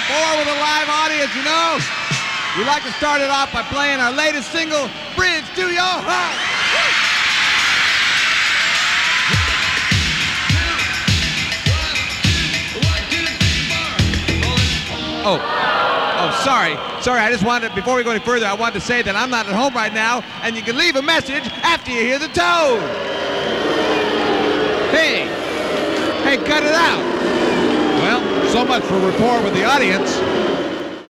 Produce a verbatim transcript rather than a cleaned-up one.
More with a live audience, you know. We like to start it off by playing our latest single, Bridge to Your Heart. Oh, oh, sorry. Sorry, I just wanted, before we go any further, I wanted to say that I'm not at home right now, and you can leave a message after you hear the tone. Hey, hey, cut it out. Well, so much for rapport with the audience.